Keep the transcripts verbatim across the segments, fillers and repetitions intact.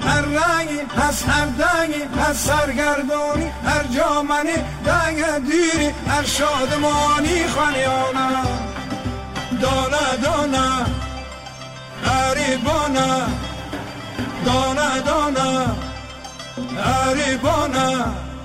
هر رنگی هست هر دنگی هست سرگردانی هر جامنی دنگ دیری هر شادمانی خانیانا دانه دانه غریبانه دانه دانه غریبانه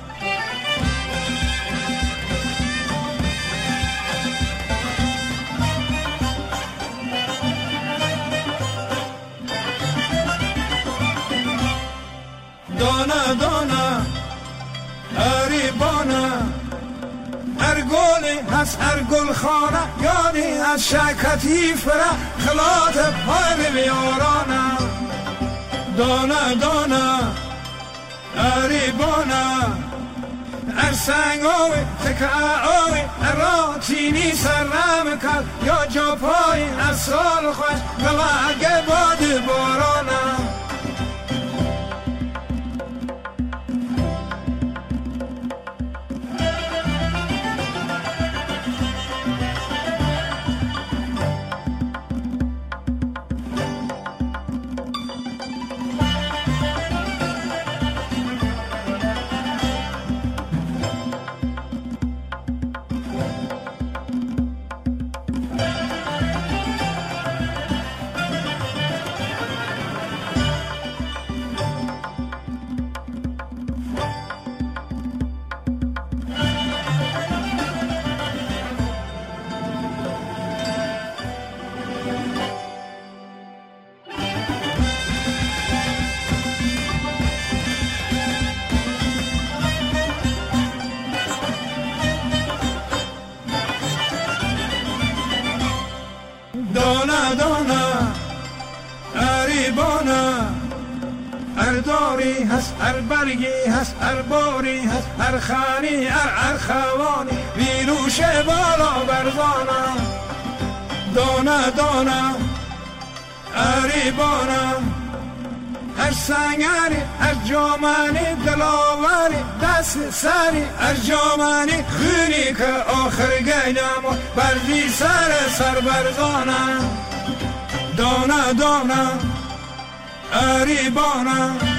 دانه دانه غریبانه هر گلی هست هر گل خانه یادی از شکتی فره خلات پای بیارانه دانه دانه غریبانه هر سنگ آوی تکه آوی هر راتینی سرم کرد یا جا پای از سال خوش بلعه باد بارانه دانه دانه غریبانه هر داری هست هر برگی هست هر باری هست هر خانی هر هر خوانی ویروش بالا برزانه دانه دانه غریبانه هر سنگری هر جامانی دلاوری دست سری هر جامانی خونی که آخر گیدم و بردی سر سر برزانه دانه دانه غریبانه